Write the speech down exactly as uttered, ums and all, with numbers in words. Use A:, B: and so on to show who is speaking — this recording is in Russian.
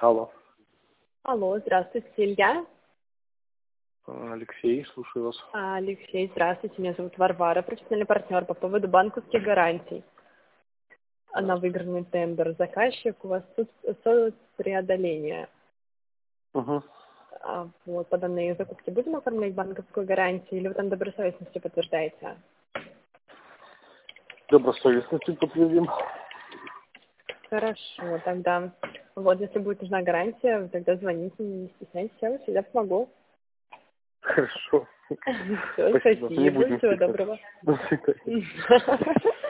A: Алло.
B: Алло, здравствуйте, Илья.
A: Алексей, слушаю вас.
B: А, Алексей, здравствуйте, меня зовут Варвара, профессиональный партнер по поводу банковских гарантий. На выигранный тендер. Заказчик, у вас тут соцпреодоление.
A: Угу.
B: А, вот, по данной закупке будем оформлять банковскую гарантию или вы там добросовестностью подтверждаете?
A: Добросовестностью подтвердим.
B: Хорошо, тогда. Вот, если будет нужна гарантия, вы тогда звоните, не стесняйтесь, я вам всегда помогу.
A: Хорошо.
B: Все,
A: Спасибо. Не
B: спасибо,
A: будем
B: всего
A: стесняться.
B: доброго.
A: До свидания.